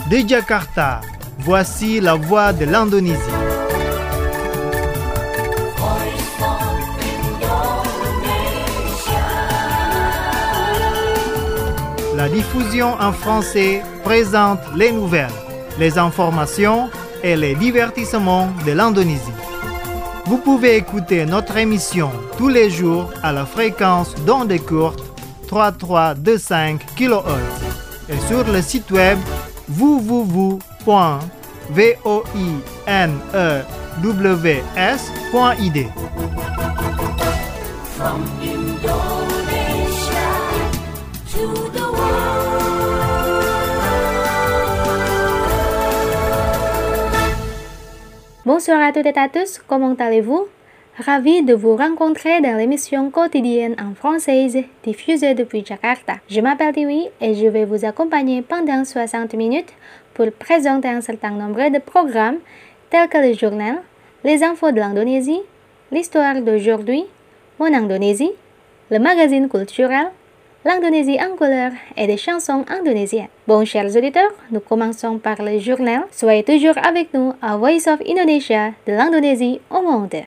De Jakarta, voici la voix de l'Indonésie. La diffusion en français présente les nouvelles, les informations et les divertissements de l'Indonésie. Vous pouvez écouter notre émission tous les jours à la fréquence d'onde courte 3325 kHz et sur le site web www.voinews.id. From Indonesia to the Bonsoir à toutes et à tous, comment allez-vous? Ravi de vous rencontrer dans l'émission quotidienne en française diffusée depuis Jakarta. Je m'appelle Tiwi et je vais vous accompagner pendant 60 minutes pour présenter un certain nombre de programmes tels que le journal, les infos de l'Indonésie, l'histoire d'aujourd'hui, Mon Indonésie, le magazine culturel, l'Indonésie en couleur et des chansons indonésiennes. Bon, chers auditeurs, nous commençons par le journal. Soyez toujours avec nous à Voice of Indonesia de l'Indonésie au monde.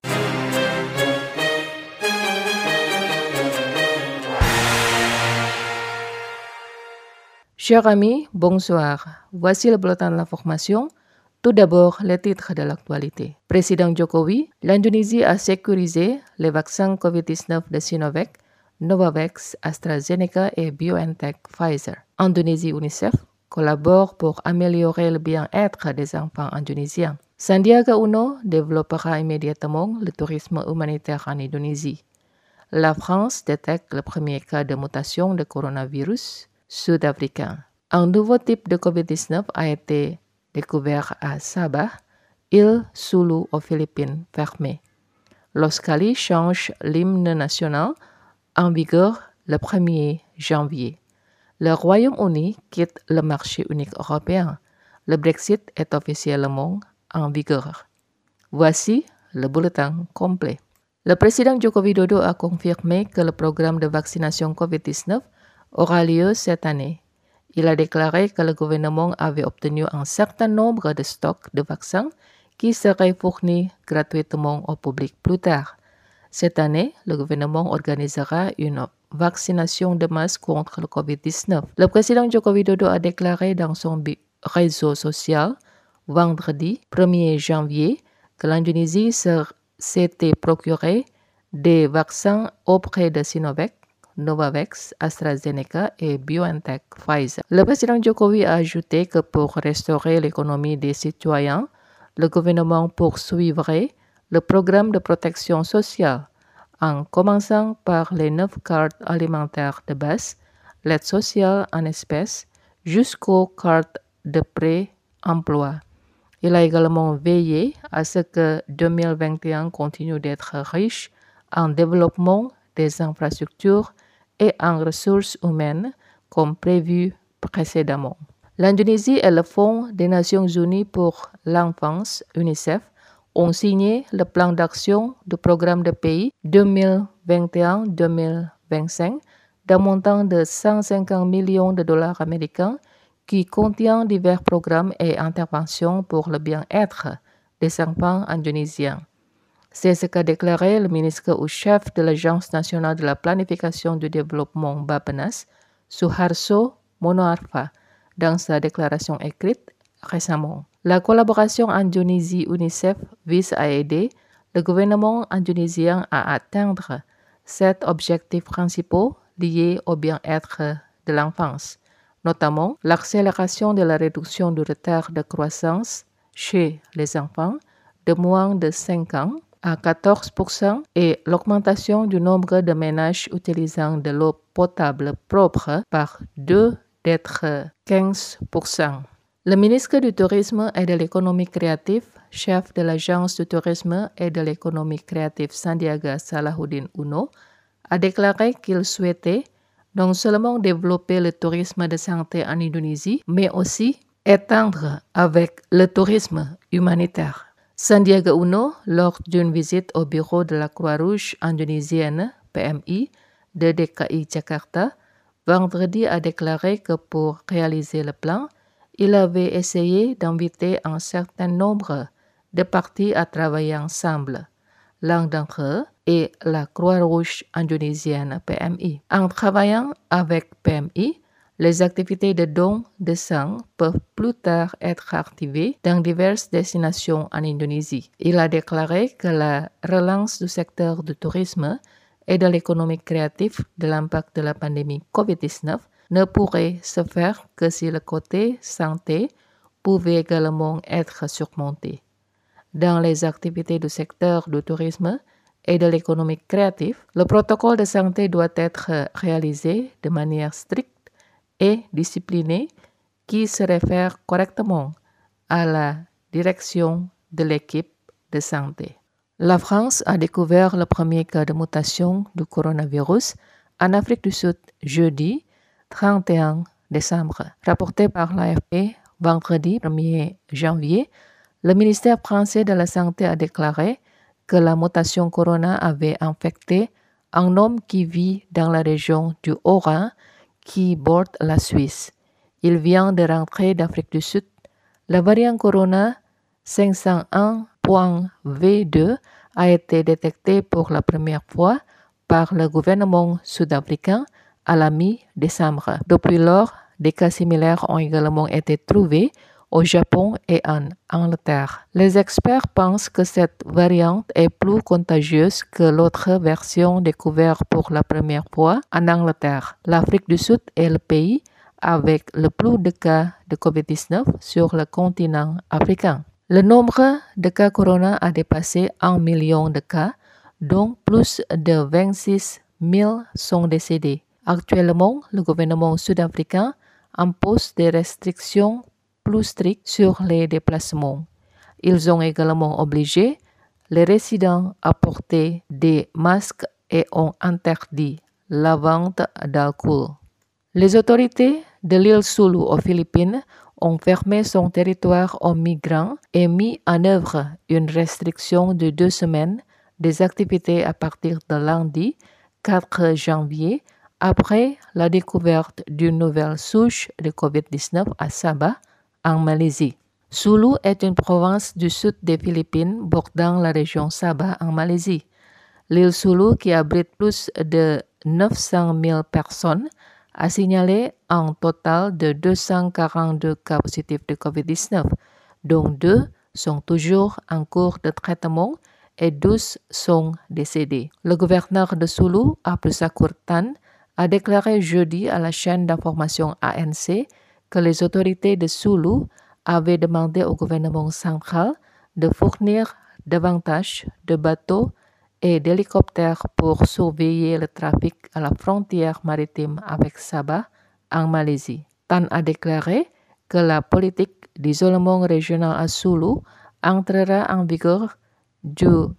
Chers amis, bonsoir. Voici le bulletin de l'information. Tout d'abord, les titres de l'actualité. Président Jokowi, l'Indonésie a sécurisé les vaccins COVID-19 de Sinovac, Novavax, AstraZeneca et BioNTech Pfizer. Indonésie UNICEF collabore pour améliorer le bien-être des enfants indonésiens. Sandiaga Uno développera immédiatement le tourisme humanitaire en Indonésie. La France détecte le premier cas de mutation de coronavirus sud-africain. Un nouveau type de COVID-19 a été découvert à Sabah, île Sulu aux Philippines fermée. L'Australie change l'hymne national en vigueur le 1er janvier. Le Royaume-Uni quitte le marché unique européen. Le Brexit est officiellement en vigueur. Voici le bulletin complet. Le président Joko Widodo a confirmé que le programme de vaccination COVID-19 aura lieu cette année. Il a déclaré que le gouvernement avait obtenu un certain nombre de stocks de vaccins qui seraient fournis gratuitement au public plus tard. Cette année, le gouvernement organisera une vaccination de masse contre le COVID-19. Le président Joko Widodo a déclaré dans son réseau social vendredi 1er janvier que l'Indonésie s'était procuré des vaccins auprès de Sinovac, Novavax, AstraZeneca et BioNTech Pfizer. Le président Jokowi a ajouté que pour restaurer l'économie des citoyens, le gouvernement poursuivrait le programme de protection sociale en commençant par les 9 cartes alimentaires de base, l'aide sociale en espèces, jusqu'aux cartes de pré-emploi. Il a également veillé à ce que 2021 continue d'être riche en développement des infrastructures et en ressources humaines comme prévu précédemment. L'Indonésie et le Fonds des Nations Unies pour l'enfance, UNICEF, ont signé le plan d'action du programme de pays 2021-2025 d'un montant de 150 millions de dollars américains qui contient divers programmes et interventions pour le bien-être des enfants indonésiens. C'est ce qu'a déclaré le ministre ou chef de l'Agence nationale de la planification du développement Bappenas, Suharso Monoarfa, dans sa déclaration écrite récemment. La collaboration Indonésie-UNICEF vise à aider le gouvernement indonésien à atteindre 7 objectifs principaux liés au bien-être de l'enfance, notamment l'accélération de la réduction du retard de croissance chez les enfants de moins de 5 ans à 14% et l'augmentation du nombre de ménages utilisant de l'eau potable propre par 2 d'être 15%. Le ministre du Tourisme et de l'économie créative, chef de l'Agence du tourisme et de l'économie créative Sandiaga Salahuddin Uno, a déclaré qu'il souhaitait non seulement développer le tourisme de santé en Indonésie, mais aussi étendre avec le tourisme humanitaire. Sandiaga Uno, lors d'une visite au bureau de la Croix-Rouge indonésienne, PMI, de DKI Jakarta, vendredi a déclaré que pour réaliser le plan, Il avait essayé d'inviter un certain nombre de partis à travailler ensemble. L'un d'entre eux est la Croix-Rouge indonésienne PMI. En travaillant avec PMI, les activités de don de sang peuvent plus tard être activées dans diverses destinations en Indonésie. Il a déclaré que la relance du secteur du tourisme et de l'économie créative de l'impact de la pandémie COVID-19 ne pourrait se faire que si le côté santé pouvait également être surmonté. Dans les activités du secteur du tourisme et de l'économie créative, le protocole de santé doit être réalisé de manière stricte et disciplinée qui se réfère correctement à la direction de l'équipe de santé. La France a découvert le premier cas de mutation du coronavirus en Afrique du Sud jeudi 31 décembre. Rapporté par l'AFP vendredi 1er janvier, le ministère français de la Santé a déclaré que la mutation corona avait infecté un homme qui vit dans la région du Haut-Rhin qui borde la Suisse. Il vient de rentrer d'Afrique du Sud. La variante corona 501.V2 a été détectée pour la première fois par le gouvernement sud-africain à la mi-décembre. Depuis lors, des cas similaires ont également été trouvés au Japon et en Angleterre. Les experts pensent que cette variante est plus contagieuse que l'autre version découverte pour la première fois en Angleterre. L'Afrique du Sud est le pays avec le plus de cas de COVID-19 sur le continent africain. Le nombre de cas corona a dépassé 1 million de cas, dont plus de 26 000 sont décédés. Actuellement, le gouvernement sud-africain impose des restrictions plus strictes sur les déplacements. Ils ont également obligé les résidents à porter des masques et ont interdit la vente d'alcool. Les autorités de l'île Sulu aux Philippines ont fermé son territoire aux migrants et mis en œuvre une restriction de 2 semaines des activités à partir de lundi 4 janvier après la découverte d'une nouvelle souche de COVID-19 à Sabah, en Malaisie. Sulu est une province du sud des Philippines bordant la région Sabah en Malaisie. L'île Sulu, qui abrite plus de 900 000 personnes, a signalé un total de 242 cas positifs de COVID-19, dont 2 sont toujours en cours de traitement et 12 sont décédés. Le gouverneur de Sulu, Abdussakur Tan, a déclaré jeudi à la chaîne d'information ANC que les autorités de Sulu avaient demandé au gouvernement central de fournir davantage de bateaux et d'hélicoptères pour surveiller le trafic à la frontière maritime avec Sabah en Malaisie. Tan a déclaré que la politique d'isolement régional à Sulu entrera en vigueur du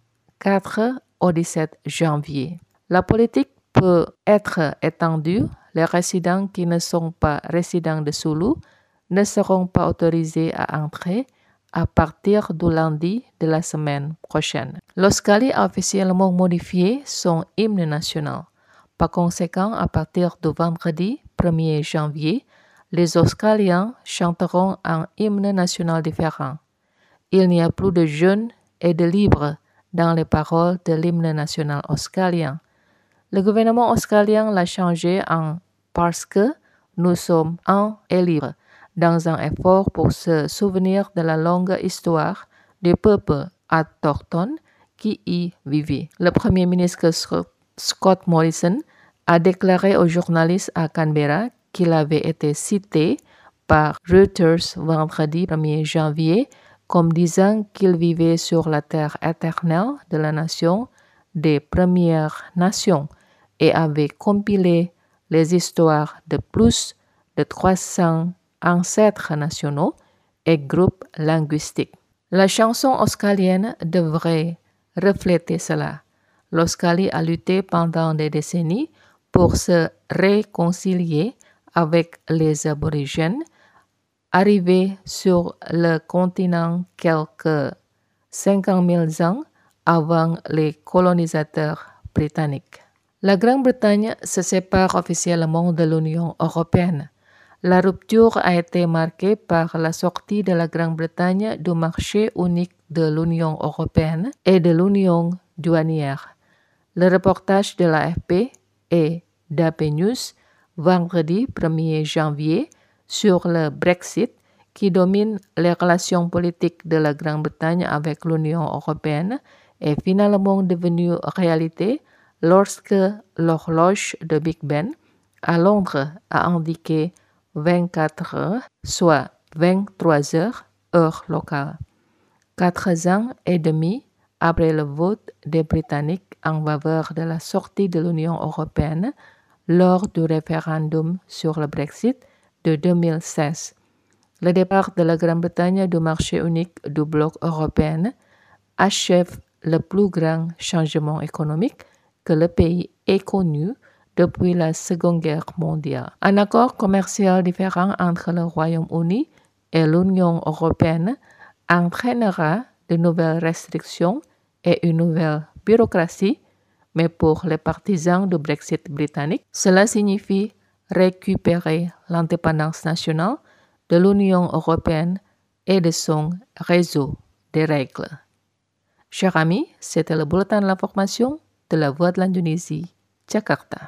4 au 17 janvier. La politique peut être étendue. Les résidents qui ne sont pas résidents de Sulu ne seront pas autorisés à entrer à partir du lundi de la semaine prochaine. L'Australie a officiellement modifié son hymne national. Par conséquent, à partir du vendredi 1er janvier, les Australiens chanteront un hymne national différent. Il n'y a plus de jeûne et de libre dans les paroles de l'hymne national australien. Le gouvernement australien l'a changé en « parce que nous sommes un et libres » dans un effort pour se souvenir de la longue histoire du peuple autochtone qui y vivait. Le Premier ministre Scott Morrison a déclaré aux journalistes à Canberra qu'il avait été cité par Reuters vendredi 1er janvier comme disant qu'il vivait sur la terre éternelle de la nation des Premières Nations et avait compilé les histoires de plus de 300 ancêtres nationaux et groupes linguistiques. La chanson australienne devrait refléter cela. L'Australie a lutté pendant des décennies pour se réconcilier avec les aborigènes, arrivés sur le continent quelques 50 000 ans avant les colonisateurs britanniques. La Grande-Bretagne se sépare officiellement de l'Union européenne. La rupture a été marquée par la sortie de la Grande-Bretagne du marché unique de l'Union européenne et de l'Union douanière. Le reportage de l'AFP et d'AP News vendredi 1er janvier sur le Brexit qui domine les relations politiques de la Grande-Bretagne avec l'Union européenne est finalement devenu réalité lorsque l'horloge de Big Ben à Londres a indiqué 24 heures, soit 23 heures, heure locale. 4 ans et demi après le vote des Britanniques en faveur de la sortie de l'Union européenne lors du référendum sur le Brexit de 2016. Le départ de la Grande-Bretagne du marché unique du bloc européen achève le plus grand changement économique que le pays ait connu depuis la Seconde Guerre mondiale. Un accord commercial différent entre le Royaume-Uni et l'Union européenne entraînera de nouvelles restrictions et une nouvelle bureaucratie, mais pour les partisans du Brexit britannique, cela signifie récupérer l'indépendance nationale de l'Union européenne et de son réseau de règles. Chers amis, c'était le bulletin de l'information de la Voix de l'Indonésie, Jakarta.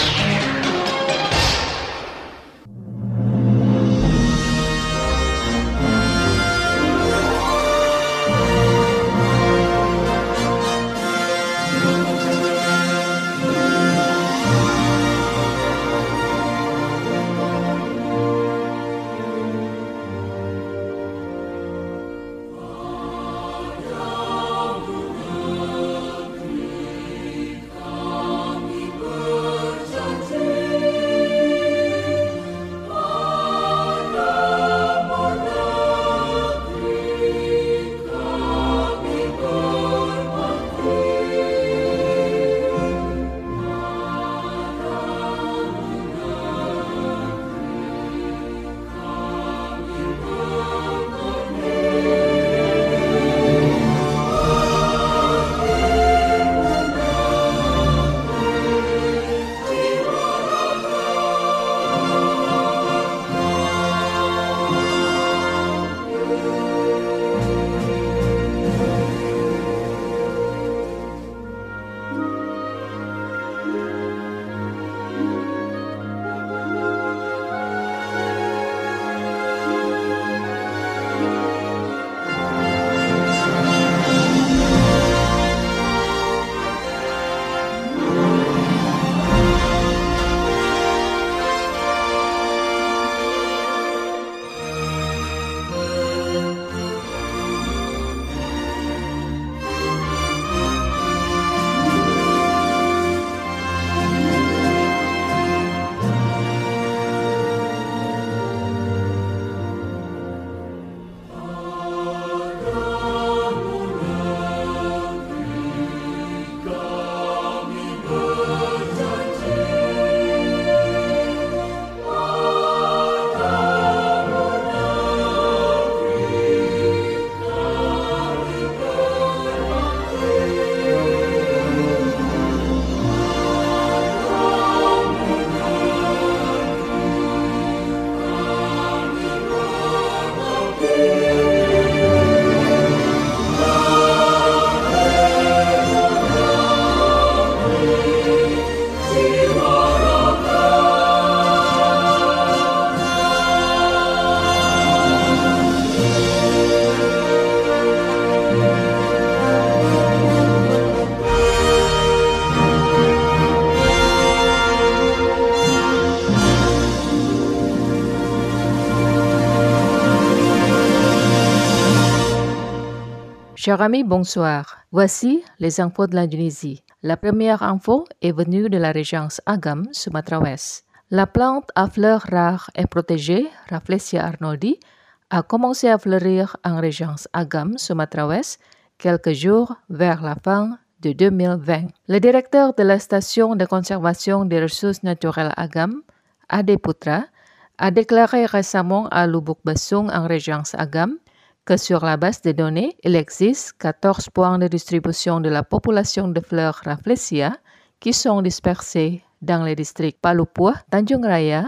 Chers amis, bonsoir. Voici les infos de l'Indonésie. La première info est venue de la région Agam, Sumatra Ouest. La plante à fleurs rares et protégée, Rafflesia arnoldi, a commencé à fleurir en région Agam, Sumatra Ouest, quelques jours vers la fin de 2020. Le directeur de la station de conservation des ressources naturelles Agam, Ade Putra, a déclaré récemment à Lubuk Basung en région Agam que sur la base de données, il existe 14 points de distribution de la population de fleurs Rafflesia qui sont dispersés dans les districts Palupua, Tanjung Raya,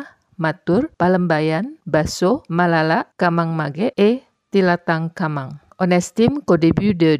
Matur, Palembayan, Basso, Malala, Kamangmage et Tilatang Kamang. On estime qu'au début de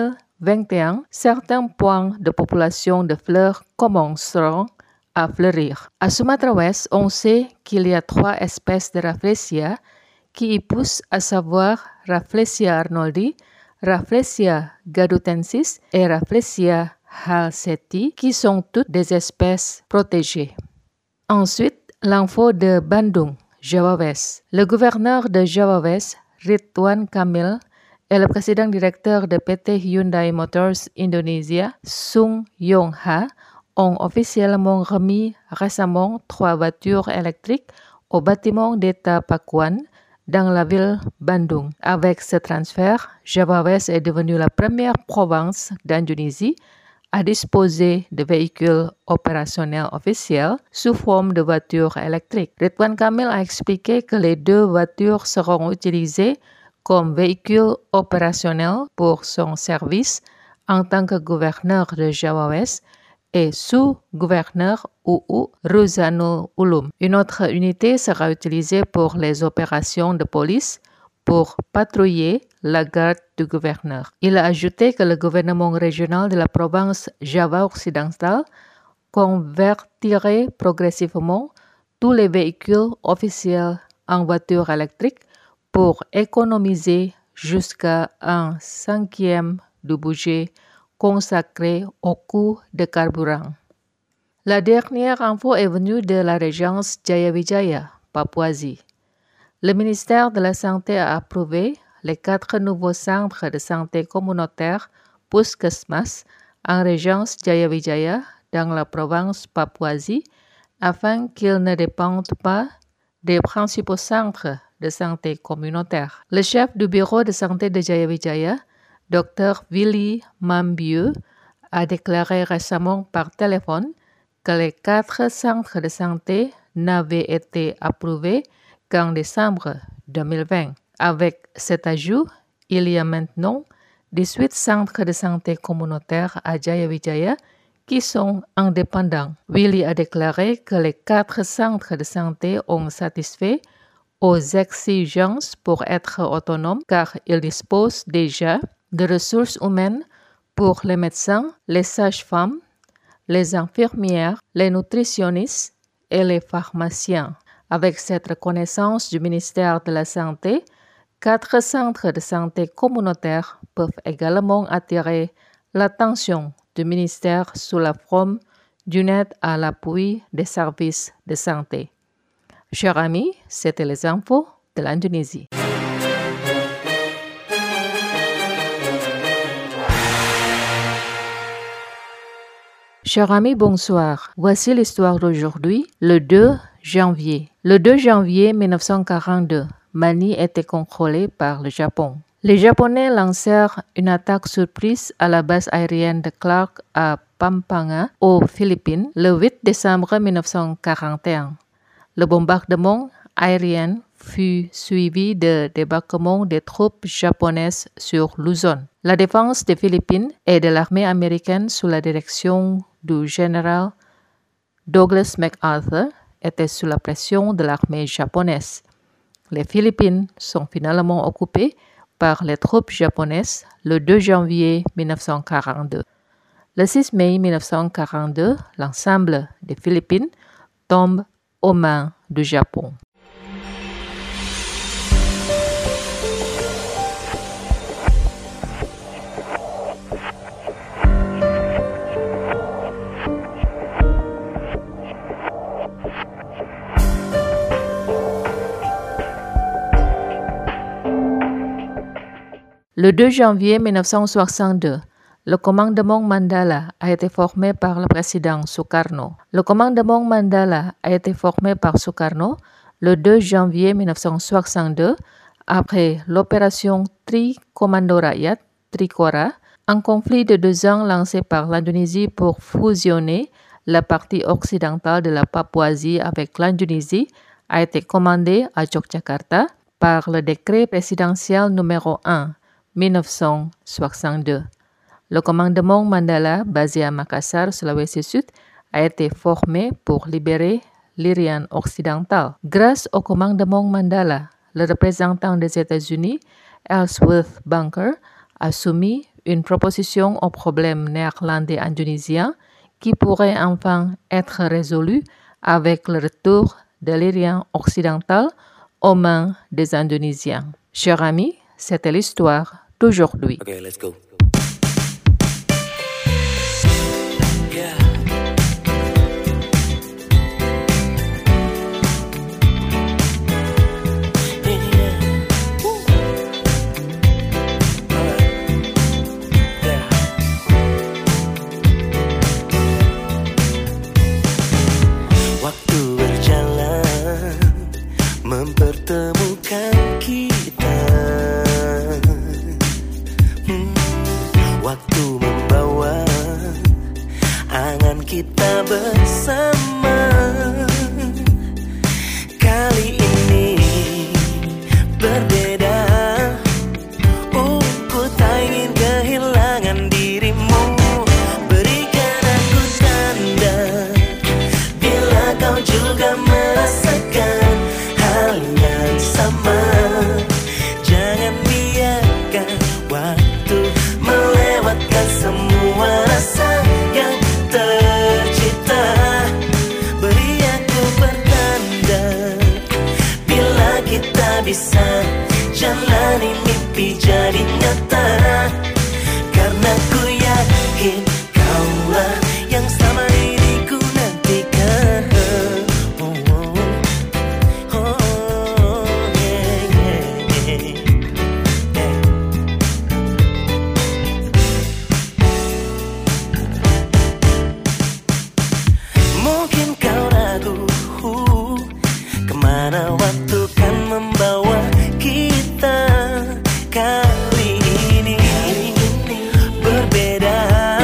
2021, certains points de population de fleurs commenceront à fleurir. À Sumatra Ouest, on sait qu'il y a 3 espèces de Rafflesia qui y poussent, à savoir Rafflesia arnoldi, Rafflesia gadotensis et Rafflesia halseti, qui sont toutes des espèces protégées. Ensuite, l'info de Bandung, Java West. Le gouverneur de Java West, Ridwan Kamil, et le président directeur de PT Hyundai Motors Indonesia, Sung Yong Ha, ont officiellement remis récemment 3 voitures électriques au bâtiment d'État Pakuan dans la ville Bandung. Avec ce transfert, Java West est devenue la première province d'Indonésie à disposer de véhicules opérationnels officiels sous forme de voitures électriques. Ridwan Kamil a expliqué que les 2 voitures seront utilisées comme véhicules opérationnels pour son service en tant que gouverneur de Java West et sous-gouverneur UU Ruzanul Ulum. Une autre unité sera utilisée pour les opérations de police pour patrouiller la garde du gouverneur. Il a ajouté que le gouvernement régional de la province Java occidentale convertirait progressivement tous les véhicules officiels en voitures électriques pour économiser jusqu'à 1/5 du budget consacré au coût de carburant. La dernière info est venue de la régence Jayawijaya, Papouasie. Le ministère de la Santé a approuvé les 4 nouveaux centres de santé communautaires Puskesmas en régence Jayawijaya dans la province Papouasie afin qu'ils ne dépendent pas des principaux centres de santé communautaires. Le chef du bureau de santé de Jayawijaya, Dr Willy Mambieu, a déclaré récemment par téléphone que les 4 centres de santé n'avaient été approuvés qu'en décembre 2020. Avec cet ajout, il y a maintenant 18 centres de santé communautaires à Jayawijaya qui sont indépendants. Willy a déclaré que les 4 centres de santé ont satisfait aux exigences pour être autonomes car ils disposent déjà de ressources humaines pour les médecins, les sages-femmes, les infirmières, les nutritionnistes et les pharmaciens. Avec cette reconnaissance du ministère de la Santé, 4 centres de santé communautaires peuvent également attirer l'attention du ministère sous la forme d'une aide à l'appui des services de santé. Chers amis, c'était les infos de l'Indonésie. Chers amis, bonsoir. Voici l'histoire d'aujourd'hui, le 2 janvier. Le 2 janvier 1942, Manille était contrôlée par le Japon. Les Japonais lancèrent une attaque surprise à la base aérienne de Clark à Pampanga, aux Philippines, le 8 décembre 1941. Le bombardement aérien fut suivi de débarquement des troupes japonaises sur Luzon. La défense des Philippines et de l'armée américaine sous la direction du général Douglas MacArthur était sous la pression de l'armée japonaise. Les Philippines sont finalement occupées par les troupes japonaises le 2 janvier 1942. Le 6 mai 1942, l'ensemble des Philippines tombe aux mains du Japon. Le 2 janvier 1962, le commandement Mandala a été formé par le président Sukarno. Le commandement Mandala a été formé par Sukarno le 2 janvier 1962 après l'opération Tri-Komando Rakyat, Trikora, un conflit de 2 ans lancé par l'Indonésie pour fusionner la partie occidentale de la Papouasie avec l'Indonésie, a été commandé à Yogyakarta par le décret présidentiel numéro 1, 1962. Le commandement Mandala, basé à Makassar, Sulawesi Sud, a été formé pour libérer l'Orient occidental. Grâce au commandement Mandela, le représentant des États-Unis, Ellsworth Bunker, a soumis une proposition au problème néerlandais indonésien qui pourrait enfin être résolu avec le retour de l'Orient occidental aux mains des Indonésiens. Chers amis, c'était l'histoire d'aujourd'hui. Okay, let's go. Yeah. Waktu berjalan mempertemukan kita. Waktu membawa angan kita bersama. Kali ini berbeda. Ku tak ingin kehilangan dirimu. Berikan aku tanda bila kau juga merasakan hal yang sama. Jangan biarkan waktu melewatkan semua rasa yang tercipta. Beri aku pertanda bila kita bisa jalani mimpi jadi nyata. Karena ku yakin kaulah yang sama ini ku nantikan. Mungkin kau ragu kemana waktu kan membawa kita. Kali ini berbeda.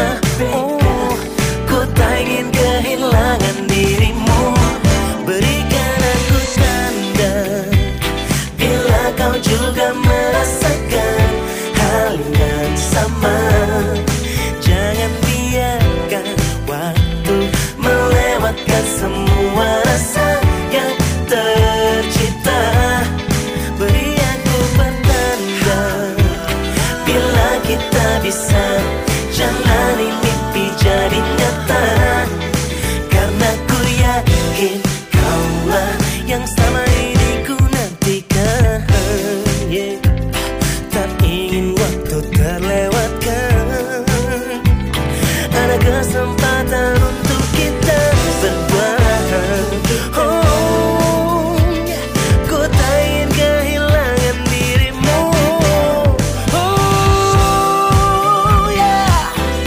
Ku tak ingin kehilangan dirimu. Berikan aku tanda bila kau juga merasakan hal yang sama. Jangan biarkan waktu melewatkan semua rasa yang tercipta. Beri aku pertanda bila kita bisa jalani mimpi jadi nyata. Karena ku yakin kaulah yang sama ini ku nantikan. Yeah. Tak ingin waktu terlewatkan. Ada kesempatan untuk kita berdua. Oh, ku tak ingin kehilangan dirimu. Oh, yeah.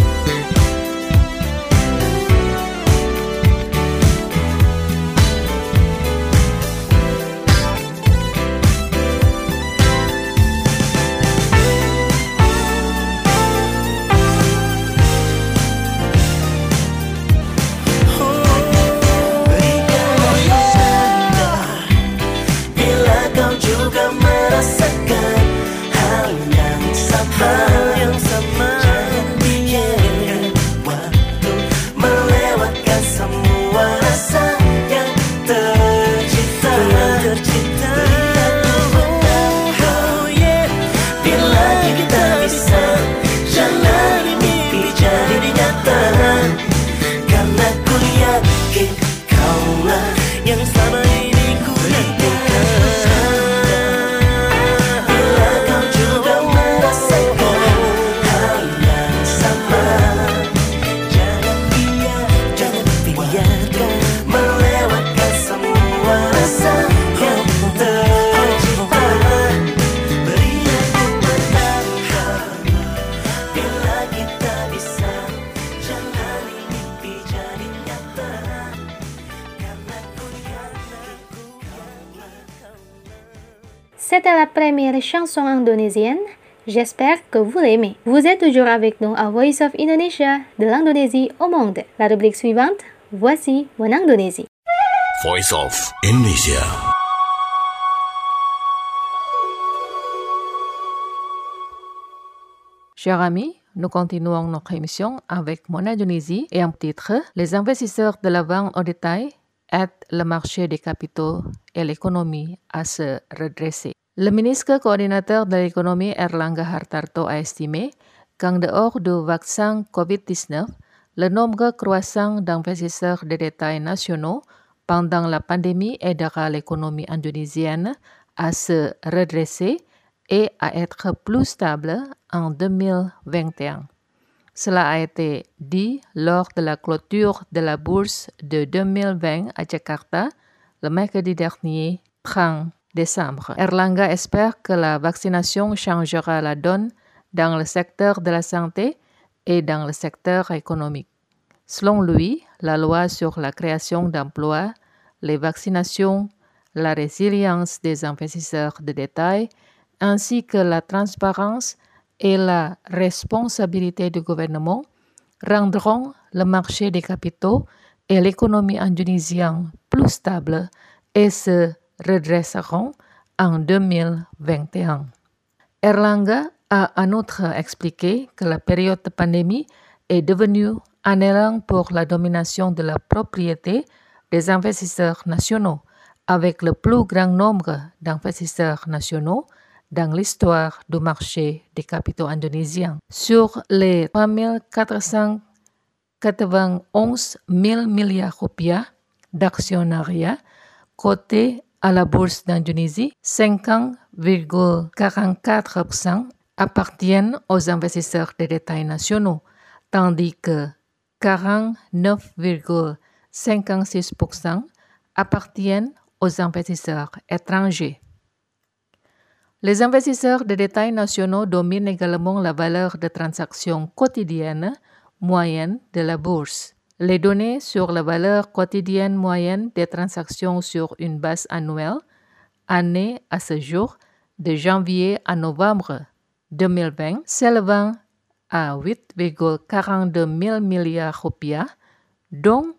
Berikan aku tanda bila kau juga merasakan hal yang sama. Jangan biarkan waktu melewatkan semua rasa yang tercipta. Beri aku tanda bila kita bisa jalani mimpi jadi nyata. Karena ku yakin kaulah yang sama ini ku nantikan. Bila kau juga merasakan hal yang sama. Jangan biarkan melewatkan semua rasa yang tercipta. Beri aku pertanda bila kita bisa jalani mimpi jadi nyata. Karena ku yakin kaulah. C'était la première chanson indonésienne. J'espère que vous l'aimez. Vous êtes toujours avec nous à Voice of Indonesia, de l'Indonésie au monde. La rubrique suivante, voici mon Indonésie. Voice of Indonesia. Chers amis, nous continuons notre émission avec Mon Indonésie et un titre, les investisseurs de la vente au détail aide le marché des capitaux et l'économie à se redresser. Le ministre coordinateur de l'économie Erlangga Hartarto a estimé qu'en dehors du vaccin COVID-19, le nombre croissant d'investisseurs de détail nationaux pendant la pandémie aidera l'économie indonésienne à se redresser et à être plus stable en 2021. Cela a été dit lors de la clôture de la bourse de 2020 à Jakarta le mercredi dernier, 30 décembre. Erlangga espère que la vaccination changera la donne dans le secteur de la santé et dans le secteur économique. Selon lui, la loi sur la création d'emplois, les vaccinations, la résilience des investisseurs de détail, ainsi que la transparence et la responsabilité du gouvernement rendront le marché des capitaux et l'économie indonésienne plus stable et se redresseront en 2021. Erlangga a en outre expliqué que la période de pandémie est devenue un élan pour la domination de la propriété des investisseurs nationaux, avec le plus grand nombre d'investisseurs nationaux dans l'histoire du marché des capitaux indonésiens. Sur les 3.491 000 milliards rupiah d'actionnariat cotés à la bourse d'Indonésie, 50,44% appartiennent aux investisseurs de détail nationaux, tandis que 49,56% appartiennent aux investisseurs étrangers. Les investisseurs de détail nationaux dominent également la valeur de transaction quotidienne moyenne de la bourse. Les données sur la valeur quotidienne moyenne des transactions sur une base annuelle, année à ce jour, de janvier à novembre 2020, s'élevant à 8,42 000 milliards rupiah, dont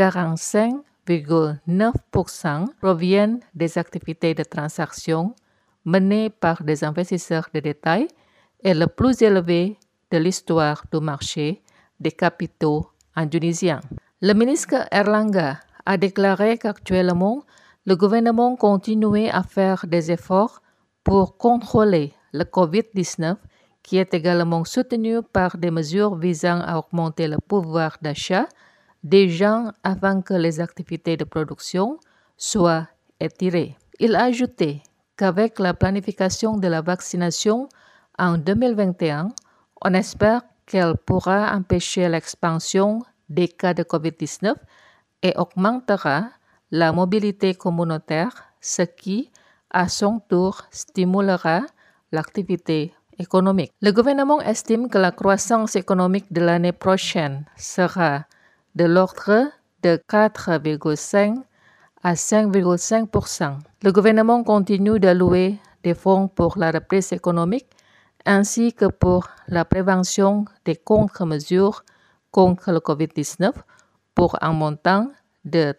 45,9% proviennent des activités de transaction menées par des investisseurs de détail et le plus élevé de l'histoire du marché des capitaux indonésien. Le ministre Erlangga a déclaré qu'actuellement, le gouvernement continue à faire des efforts pour contrôler le COVID-19, qui est également soutenu par des mesures visant à augmenter le pouvoir d'achat des gens afin que les activités de production soient étirées. Il a ajouté qu'avec la planification de la vaccination en 2021, on espère qu'elle pourra empêcher l'expansion des cas de COVID-19 et augmentera la mobilité communautaire, ce qui, à son tour, stimulera l'activité économique. Le gouvernement estime que la croissance économique de l'année prochaine sera de l'ordre de 4,5 à 5,5%. Le gouvernement continue d'allouer des fonds pour la reprise économique ainsi que pour la prévention des contre-mesures contre le COVID-19 pour un montant de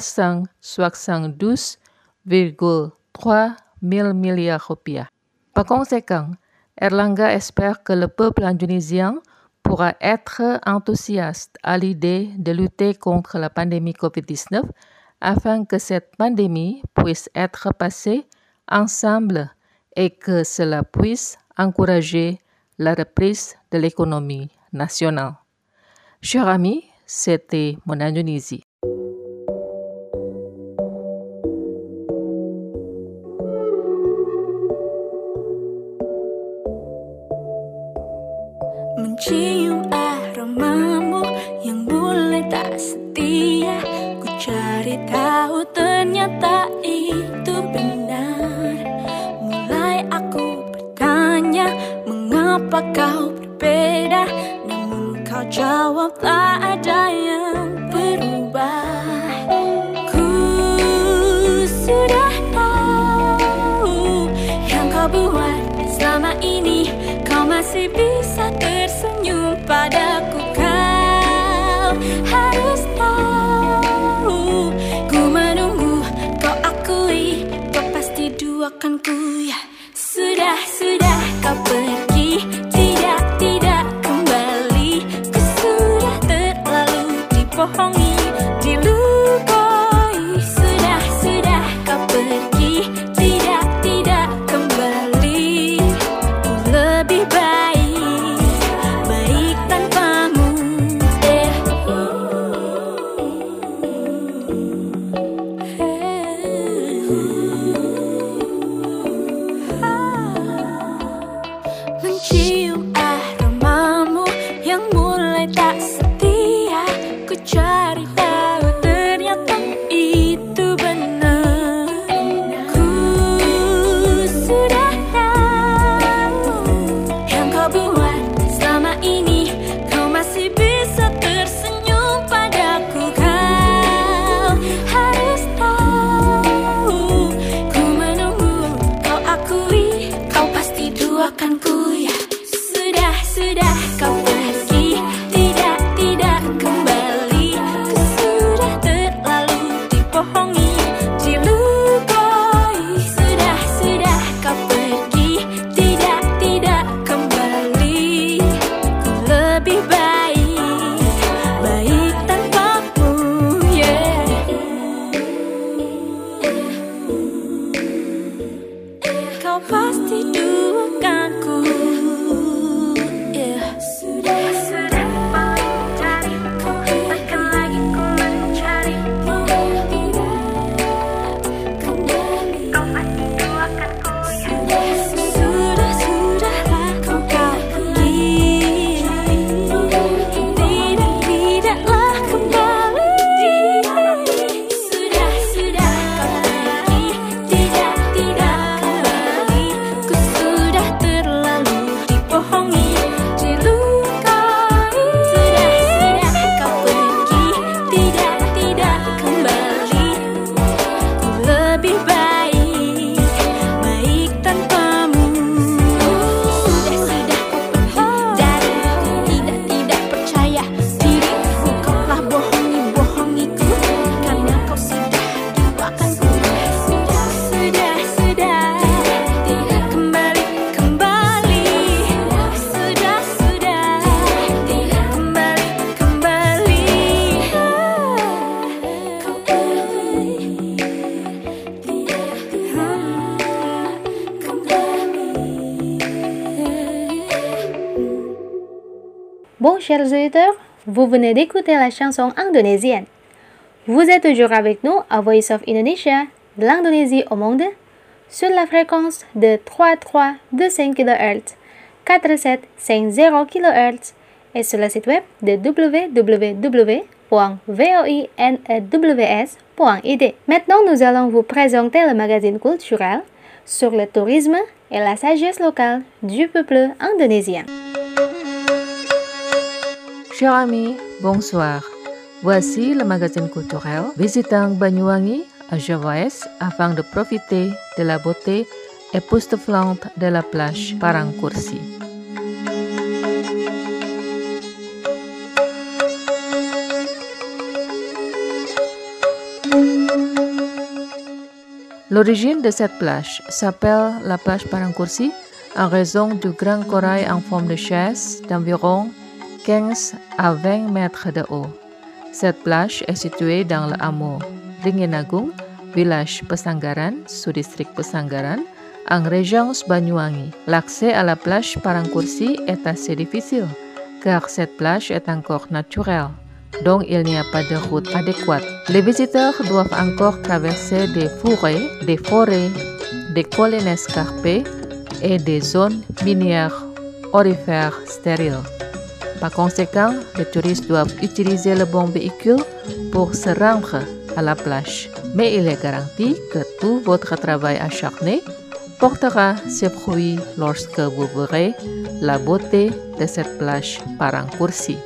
372,3 000 milliards rupiah. Par conséquent, Erlangga espère que le peuple indonésien pourra être enthousiaste à l'idée de lutter contre la pandémie COVID-19 afin que cette pandémie puisse être passée ensemble et que cela puisse encourager la reprise de l'économie nationale. Chers amis, c'était mon Indonésie. Mencium aromamu yang mulai tak setia. Ku cari tahu ternyata itu benar. Mulai aku bertanya mengapa kau berbeda, namun kau jawab tak ada yang berubah. Ku sudah tahu yang kau buat selama ini. Kau masih bisa tersenyum padaku. Kau harus tahu ku menunggu. Kau akui kau pasti duakan ku ya. Sudah kau pergi, tidak kembali. Ku sudah terlalu dibohongi, dilupoi. tak setia. Ku cari tahu ternyata itu benar. Ku sudah tahu yang kau buat selama ini. Kau masih bisa tersenyum padaku. Kau harus tahu, ku menunggu kau akui. Kau pasti duakan ku ya. Sudah kau pergi, tidak kembali. Ku sudah terlalu dibohongi, dilukai. Sudah kau pergi, tidak kembali. Ku lebih baik tanpamu, yeah. Kau pasti duakan ku. Bon, chers auditeurs, vous venez d'écouter la chanson indonésienne. Vous êtes toujours avec nous à Voice of Indonesia, de l'Indonésie au monde, sur la fréquence de 3325 kHz, 4750 kHz et sur le site web de www.voinews.id. Maintenant, nous allons vous présenter le magazine culturel sur le tourisme et la sagesse locale du peuple indonésien. Chers amis, bonsoir. Voici le magazine culturel visitant Banyuwangi à Javaes afin de profiter de la beauté époustouflante de la plage Parangkursi. L'origine de cette plage s'appelle la plage Parangkursi en raison du grand corail en forme de chaise d'environ 15 à 20 mètres de haut. Cette plage est située dans le hameau Ringenagung, village Pesanggaran, sous-district Pesanggaran, en région Banyuwangi. L'accès à la plage Parangkursi est assez difficile, car cette plage est encore naturelle, donc il n'y a pas de route adéquate. Les visiteurs doivent encore traverser des forêts, des collines escarpées et des zones minières aurifères stériles. Par conséquent, les touristes doivent utiliser le bon véhicule pour se rendre à la plage. Mais il est garanti que tout votre travail acharné portera ses fruits lorsque vous verrez la beauté de cette plage Parangkursi.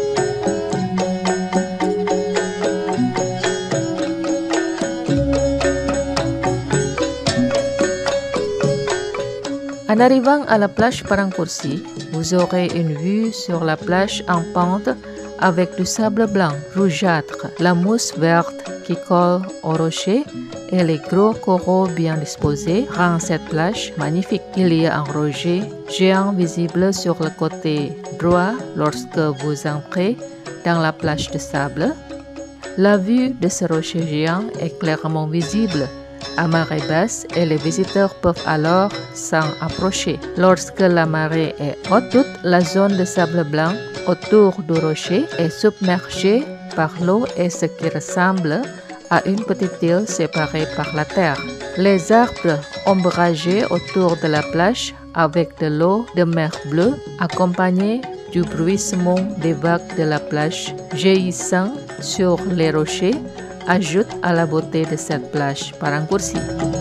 En arrivant à la plage Parangkursi, vous aurez une vue sur la plage en pente avec du sable blanc rougeâtre, la mousse verte qui colle aux rochers et les gros coraux bien disposés rendent cette plage magnifique. Il y a un rocher géant visible sur le côté droit lorsque vous entrez dans la plage de sable. La vue de ce rocher géant est clairement visible à marée basse et les visiteurs peuvent alors s'en approcher. Lorsque la marée est haute, toute la zone de sable blanc autour du rocher est submergée par l'eau et ce qui ressemble à une petite île séparée par la terre. Les arbres ombragés autour de la plage avec de l'eau de mer bleue accompagnée du bruissement des vagues de la plage jaillissant sur les rochers ajoute à la beauté de cette plage Parangkursi.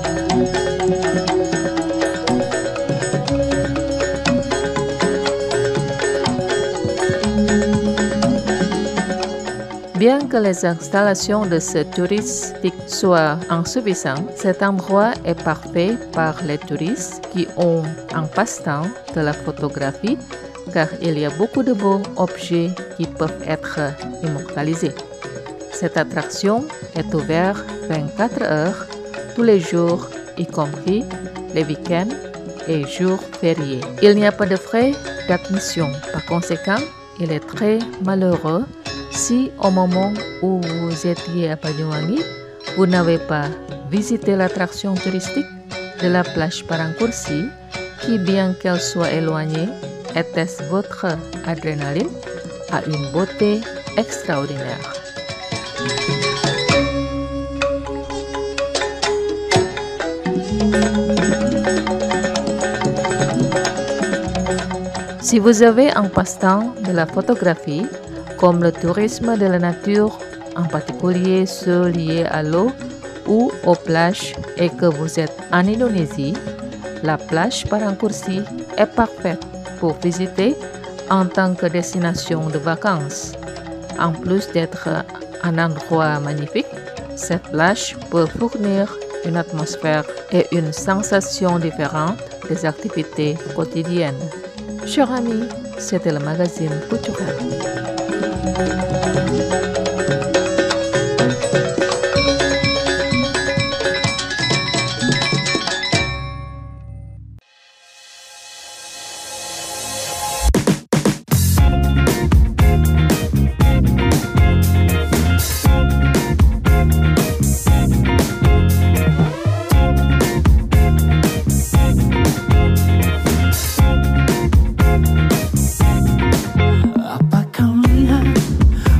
Bien que les installations de ce touristique soient insuffisantes, cet endroit est parfait par les touristes qui ont un passe-temps de la photographie car il y a beaucoup de beaux objets qui peuvent être immortalisés. Cette attraction est ouverte 24 heures tous les jours, y compris les week-ends et jours fériés. Il n'y a pas de frais d'admission. Par conséquent, il est très malheureux si au moment où vous étiez à Banyuwangi, vous n'avez pas visité l'attraction touristique de la plage Parangkursi qui, bien qu'elle soit éloignée, atteste votre adrénaline à une beauté extraordinaire. Si vous avez un passe-temps de la photographie, comme le tourisme de la nature, en particulier ceux liés à l'eau ou aux plages, et que vous êtes en Indonésie, la plage Parangkursi est parfaite pour visiter en tant que destination de vacances. En plus d'être un endroit magnifique, cette plage peut fournir une atmosphère et une sensation différente des activités quotidiennes. Chers amis, c'était le magazine culturel. Apa kau lihat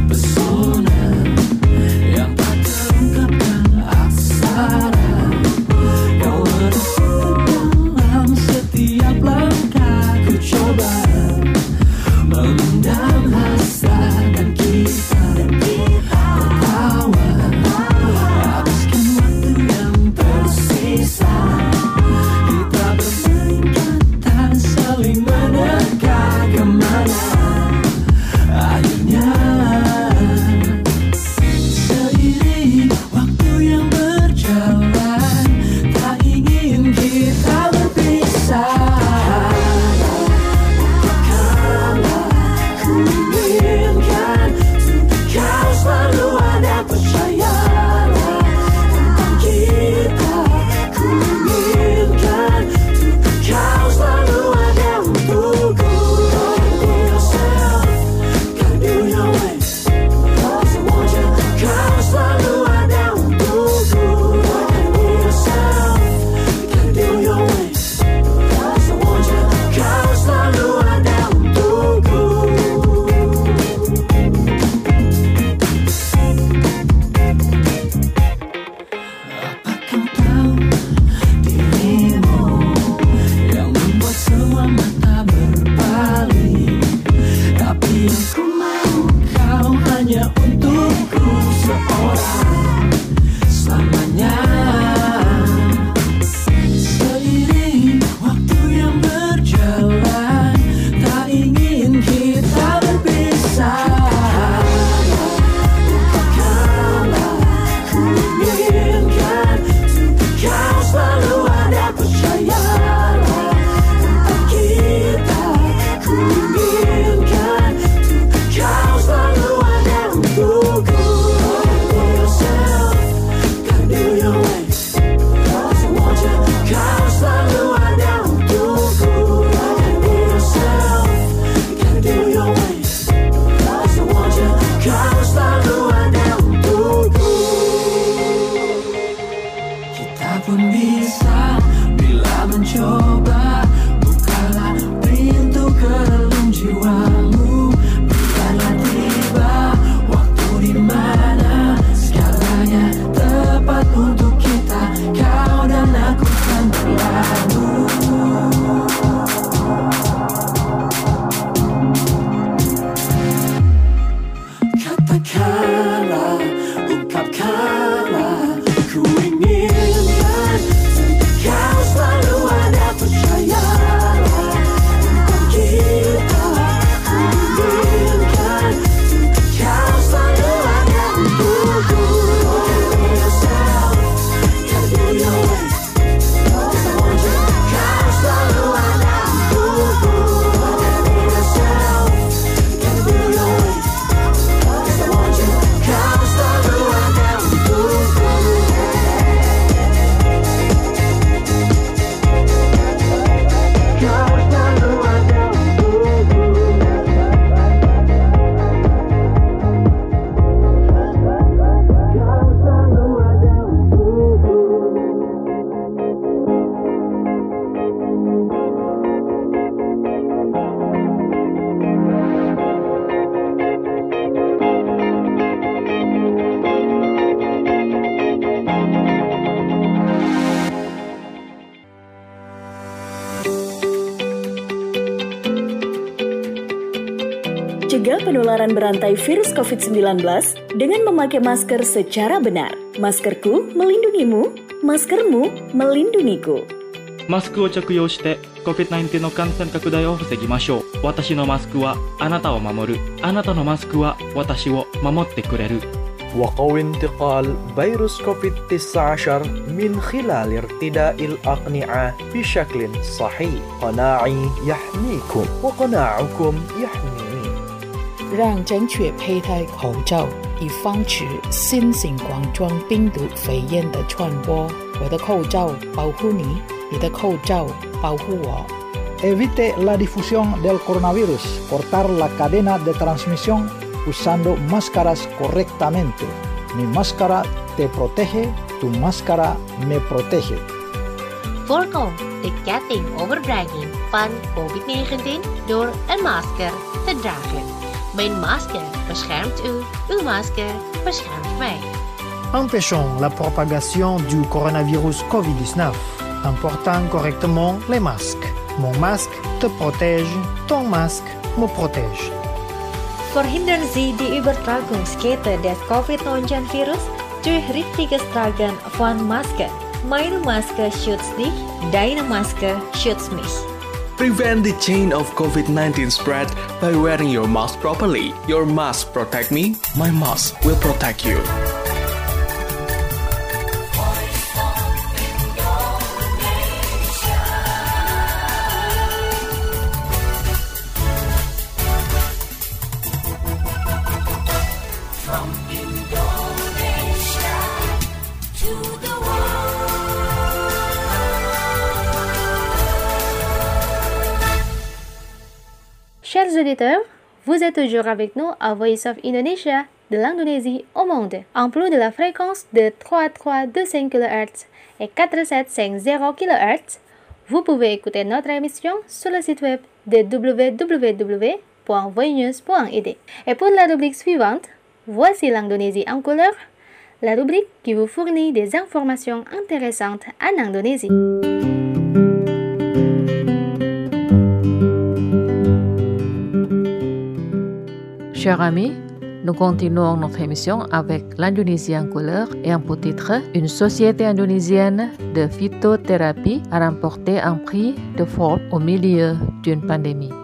katakanlah, ungkapkanlah. Ku inginkan untuk kau selalu ada, percayalah tentang kita. Ku inginkan untuk kau selalu ada untukku. Be yourself, gotta do your way. 'Cause I want you, kau selalu ada untukku. Be yourself, gotta do your way. 'Cause I want you, kau selalu ada untukku. Kau selalu ada untukku. Kau selalu ada untukku. Cegah penularan berantai virus COVID-19 dengan memakai masker secara benar. Maskerku melindungimu, maskermu melindungiku. マスクを着用して COVID-19 の感染拡大を防ぎましょう。私のマスクはあなたを守る。あなたのマスクは私を守ってくれる。 وقوي انتقال فيروس كوفيد-19 من خلال ارتداء الأقنعة بشكل صحيح. قناعي يحميكم وقناعكم يحميني. 让正确佩戴口罩，以防止新型冠状病毒肺炎的传播。我的口罩保护你，你的口罩保护我。 Evite la difusión del coronavirus. Cortar la cadena de transmisión usando máscaras correctamente. Mi máscara te protege, tu máscara me protege. Voorkom de ketting overdraging van COVID-19 door een masker te dragen. Mijn masker beschermt u, uw masker beschermt mij. Empêchons la propagation du coronavirus COVID-19 en portant correctement les masques. Mon masque te protège, ton masque me protège. Verhindern Sie die Übertragungskette des COVID-19-Virus durch richtiges Tragen von Maske. Meine Maske schützt dich, deine Maske schützt mich. Prevent the chain of COVID-19 spread by wearing your mask properly. Your mask protect me, my mask will protect you. Chers auditeurs, vous êtes toujours avec nous à Voice of Indonesia, de l'Indonésie au monde, en plus de la fréquence de 3325 kHz et 4750 kHz. Vous pouvez écouter notre émission sur le site web de www.voinews.id. Et pour la rubrique suivante, voici l'Indonésie en couleur, la rubrique qui vous fournit des informations intéressantes en Indonésie. Chers amis, nous continuons notre émission avec l'Indonésie en couleur et un petit titre. Une société indonésienne de phytothérapie a remporté un prix de Forbes au milieu d'une pandémie.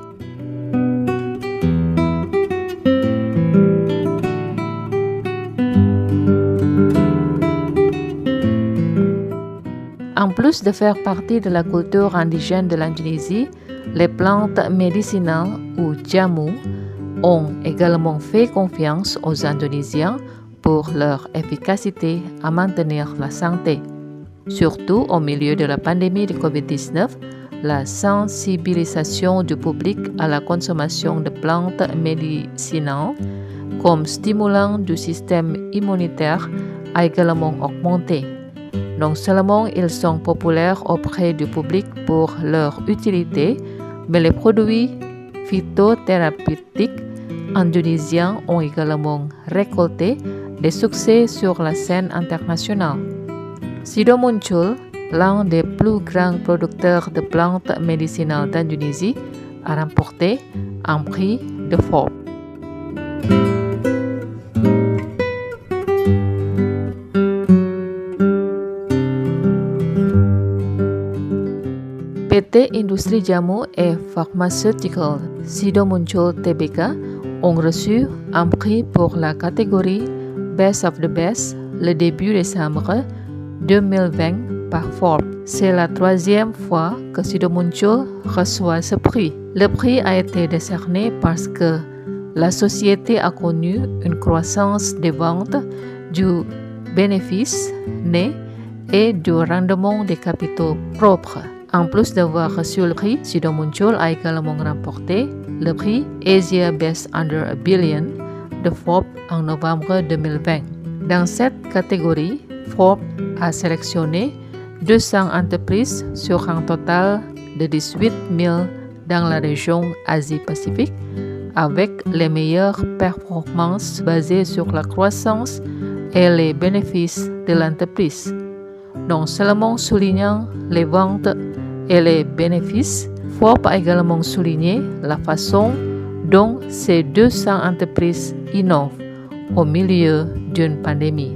En plus de faire partie de la culture indigène de l'Indonésie, les plantes médicinales ou jamu ont également fait confiance aux Indonésiens pour leur efficacité à maintenir la santé. Surtout au milieu de la pandémie de COVID-19, la sensibilisation du public à la consommation de plantes médicinales comme stimulant du système immunitaire a également augmenté. Non seulement ils sont populaires auprès du public pour leur utilité, mais les produits phytothérapeutiques indonésiens ont également récolté des succès sur la scène internationale. Sido Muncul, l'un des plus grands producteurs de plantes médicinales d'Indonésie, a remporté un prix de Forbes. industrie jamu et pharmaceutical Sido Muncul Tbk ont reçu un prix pour la catégorie Best of the Best le début décembre 2020 par Forbes. C'est la troisième fois que Sido Muncul reçoit ce prix. Le prix a été décerné parce que la société a connu une croissance des ventes, du bénéfice net et du rendement des capitaux propres. En plus d'avoir reçu le prix, Sido Muncul a également remporté le prix Asia Best Under a Billion de Forbes en novembre 2020. Dans cette catégorie, Forbes a sélectionné 200 entreprises sur un total de 18 000 dans la région Asie-Pacifique, avec les meilleures performances basées sur la croissance et les bénéfices de l'entreprise. Non seulement soulignant les ventes et les bénéfices, Forbes a également souligné la façon dont ces 200 entreprises innovent au milieu d'une pandémie.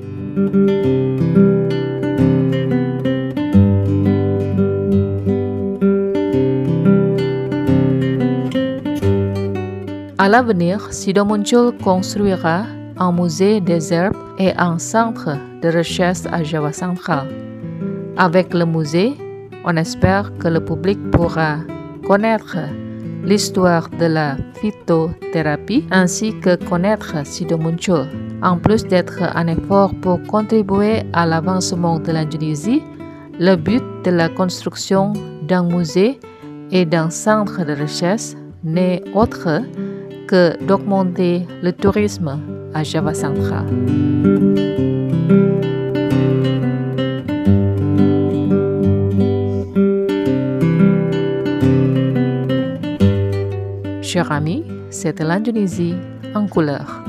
À l'avenir, Sido Muncul construira un musée des herbes et un centre de recherche à Java central. Avec le musée, on espère que le public pourra connaître l'histoire de la phytothérapie ainsi que connaître Sido Muncul. En plus d'être un effort pour contribuer à l'avancement de l'Indonésie, le but de la construction d'un musée et d'un centre de recherche n'est autre que d'augmenter le tourisme à Java central. Chers amis, c'était l'Indonésie en couleur.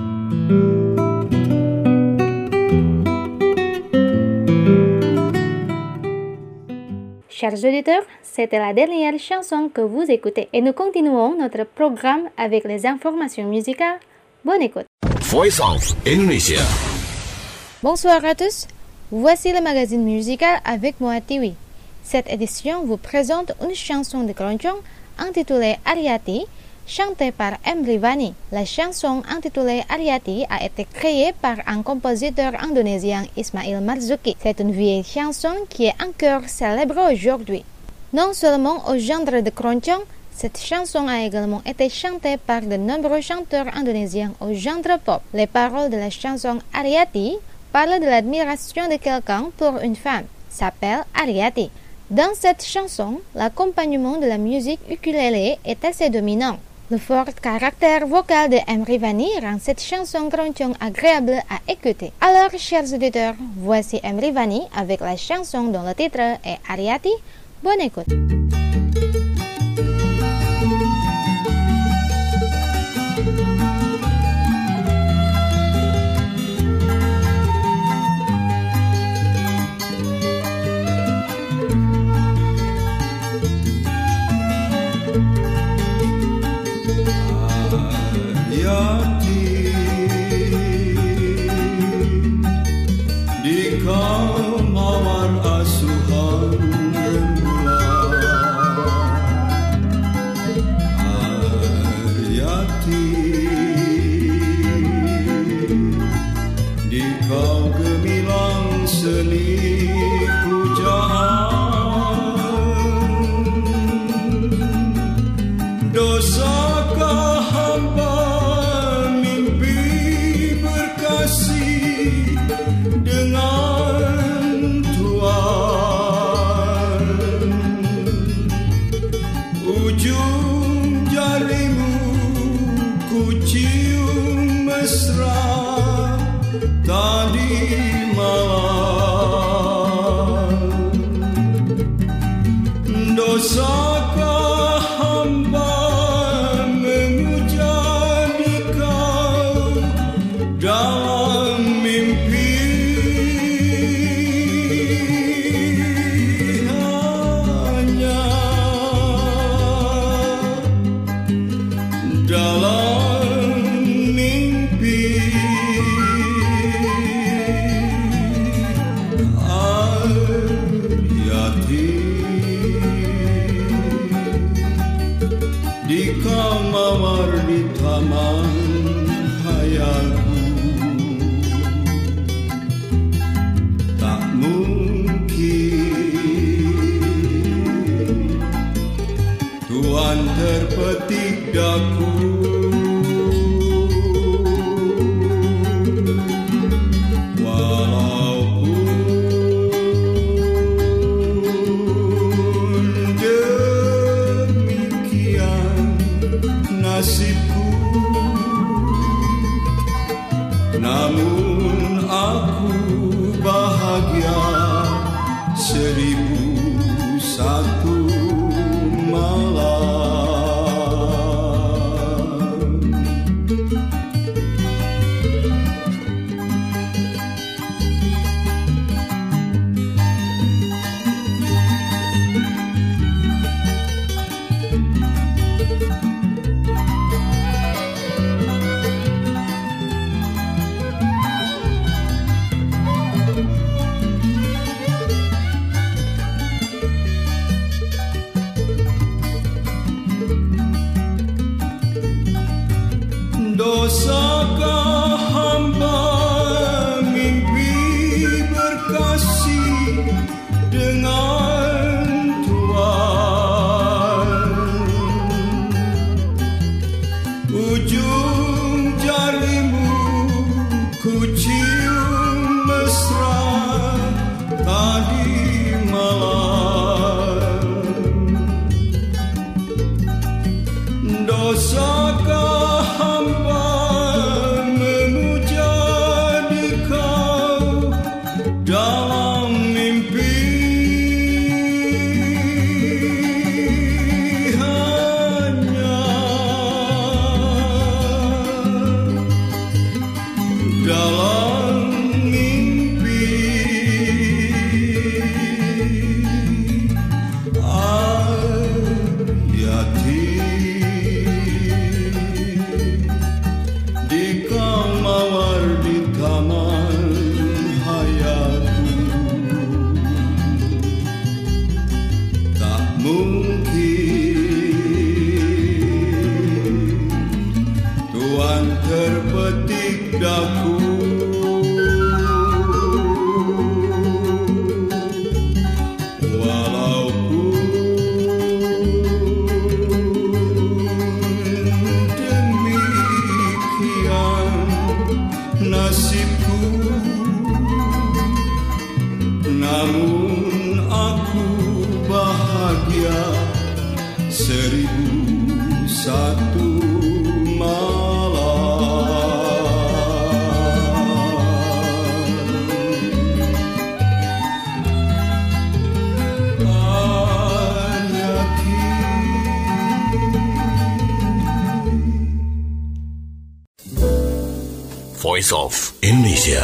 Chers auditeurs, c'était la dernière chanson que vous écoutez et nous continuons notre programme avec les informations musicales. Bonne écoute. Voice of Indonesia. Bonsoir à tous, voici le magazine musical avec moi Tiwi. Cette édition vous présente une chanson de Keroncong intitulée Ariati, chantée par M. Rivani. La chanson intitulée Ariati a été créée par un compositeur indonésien, Ismail Marzuki. C'est une vieille chanson qui est encore célèbre aujourd'hui. Non seulement au genre de Keroncong, cette chanson a également été chantée par de nombreux chanteurs indonésiens au genre pop. Les paroles de la chanson Ariati parlent de l'admiration de quelqu'un pour une femme, s'appelle Ariati. Dans cette chanson, l'accompagnement de la musique ukulélé est assez dominant. Le fort caractère vocal de M. Rivani rend cette chanson Keroncong agréable à écouter. Alors, chers auditeurs, voici M. Rivani avec la chanson dont le titre est Ariati. Bonne écoute. namun aku bahagia 1001 malam. Dosakah hamba mimpi berkasih dengan Tuhan? Ujung jarimu ku cium mesra tadi malam. Dosakah hamba memuja di kau dalam mimpi? Hanya dalam mimpi. Di kamar di taman hayatku, tak mungkin Tuhan terpetik daku. Nasibku, namun aku bahagia 1001 malam. Voice of Indonesia.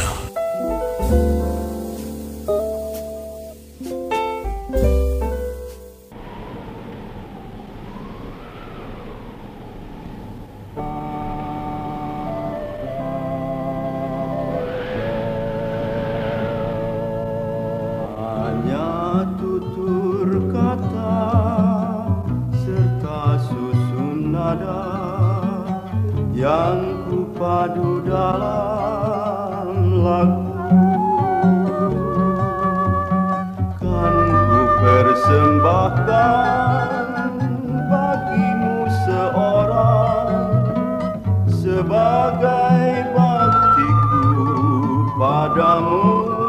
Hanya tutur kata serta susun nada yang ku padu dalam lagu, kan ku persembahkan bagimu seorang sebagai baktiku padamu.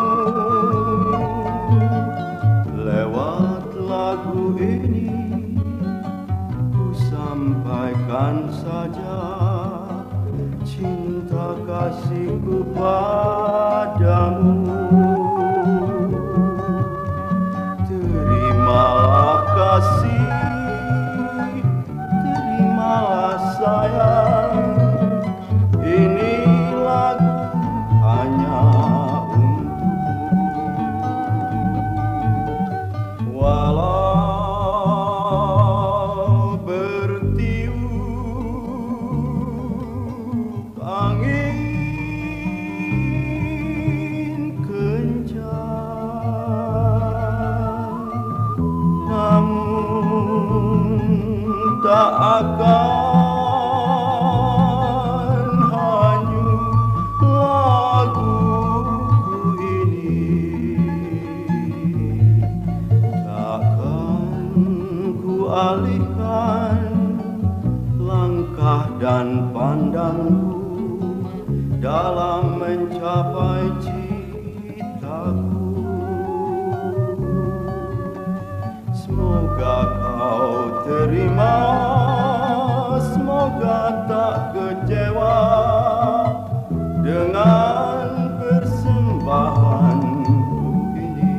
Lewat lagu ini ku sampaikan saja cinta kasihku padamu. Terimalah kasih, terimalah sayang, ini lagu hanya untukmu. Walau bertiup angin kencang, namun tak akan hanyut laguku ini. Takkan ku alihkan langkah dan pandangku dalam mencapai citaku. Semoga kau terima, semoga tak kecewa dengan persembahanku ini.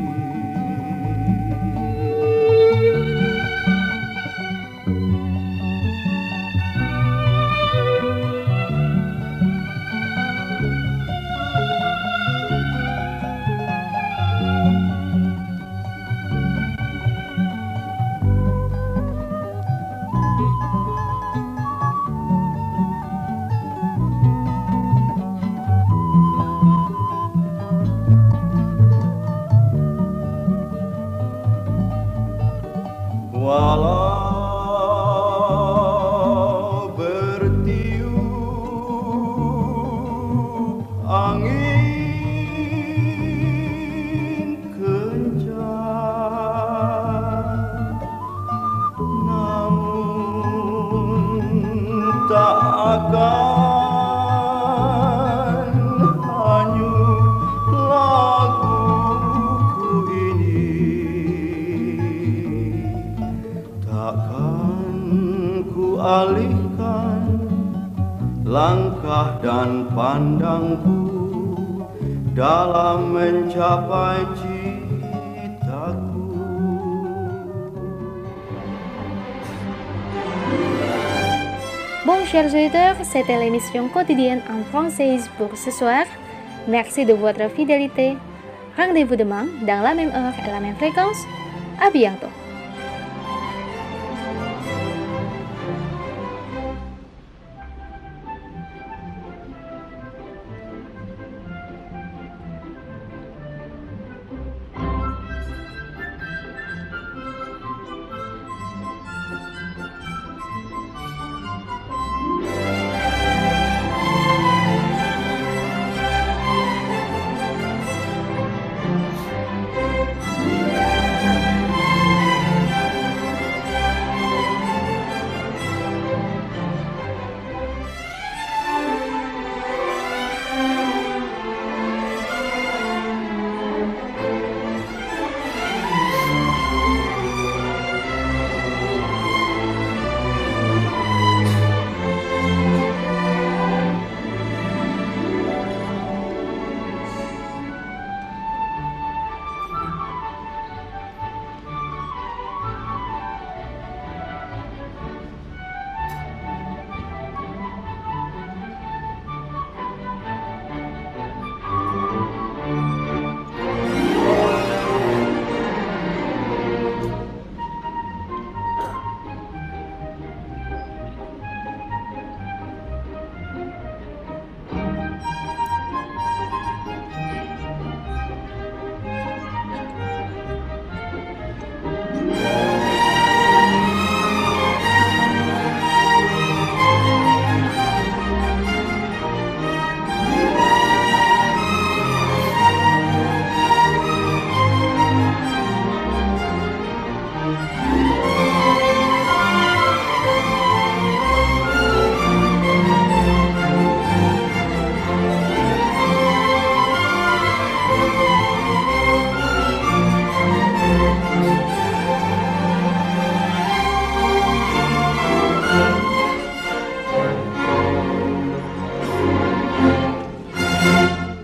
Walau bertiup angin kencang, namun tak akan hanyut laguku ini. Takkan ku alihkan langkah dan pandangku dalam mencapai citaku. Bon, chers auditeurs, c'était l'émission quotidienne en française pour ce soir. Merci de votre fidélité. Rendez-vous demain dans la même heure et la même fréquence. À bientôt.